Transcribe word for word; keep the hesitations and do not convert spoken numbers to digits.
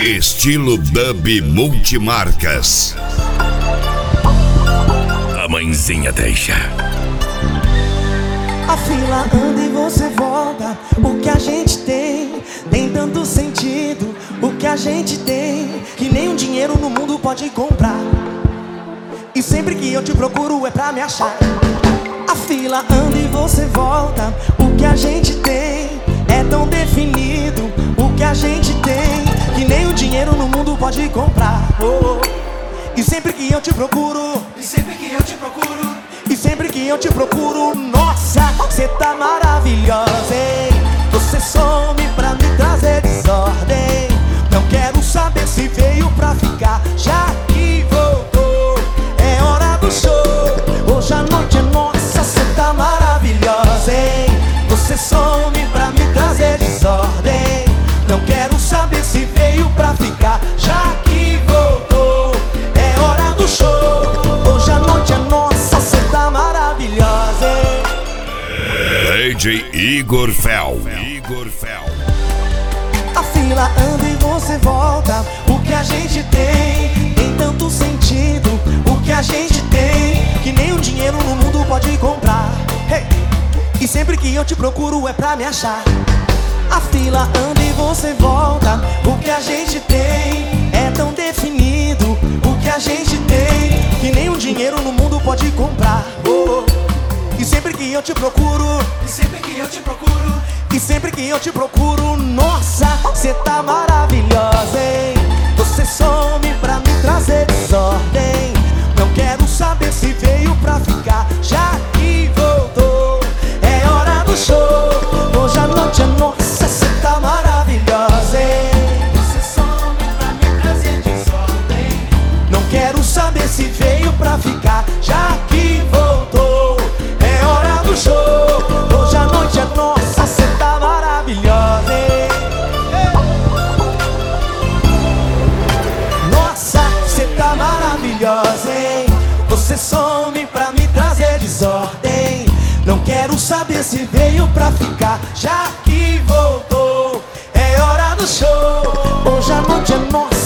Estilo dub multimarcas. A mãezinha deixa. A fila anda e você volta. O que a gente tem tem tanto sentido. O que a gente tem que nem um dinheiro no mundo pode comprar. E sempre que eu te procuro é pra me achar. A fila anda e você volta. O que a gente tem é tão definido. O que a gente tem que nem o dinheiro no mundo pode comprar. Oh, oh. E sempre que eu te procuro, E sempre que eu te procuro, e sempre que eu te procuro, nossa, você tá maravilhosa, hein? Você some pra me trazer desordem. Não quero saber se veio pra ficar, já que voltou. É hora do show. Hoje a noite é nossa, você tá maravilhosa, hein? Você some pra me trazer desordem. Não quero saber se veio pra ficar, já que voltou. É hora do show. Hoje a noite é nossa, você tá maravilhosa, hein? D J Igor Fel. Igor Fel. A fila anda e você volta. O que a gente tem tem tanto sentido. O que a gente tem que nem o dinheiro no mundo pode comprar. Hey! E sempre que eu te procuro é pra me achar. A fila anda e você volta. O que a gente tem é tão definido. O que a gente tem que nem o dinheiro no mundo pode comprar. Oh, oh. E sempre que eu te procuro, e sempre que eu te procuro, e sempre que eu te procuro, nossa, você tá maravilhosa, hein? Você some pra me trazer desordem. Não quero saber se veio pra ficar, já que voltou. É hora do show. Hoje a noite é nossa, você tá maravilhosa, hein? você some pra me trazer desordem. Não quero saber se veio pra ficar, já que voltou. É hora do show. Hoje a noite é nossa, você tá maravilhosa, hein? Nossa, você tá maravilhosa, hein? Você some pra me trazer desordem. Não quero saber se veio pra ficar, já que voltou. É hora do show. Hoje a noite é nossa.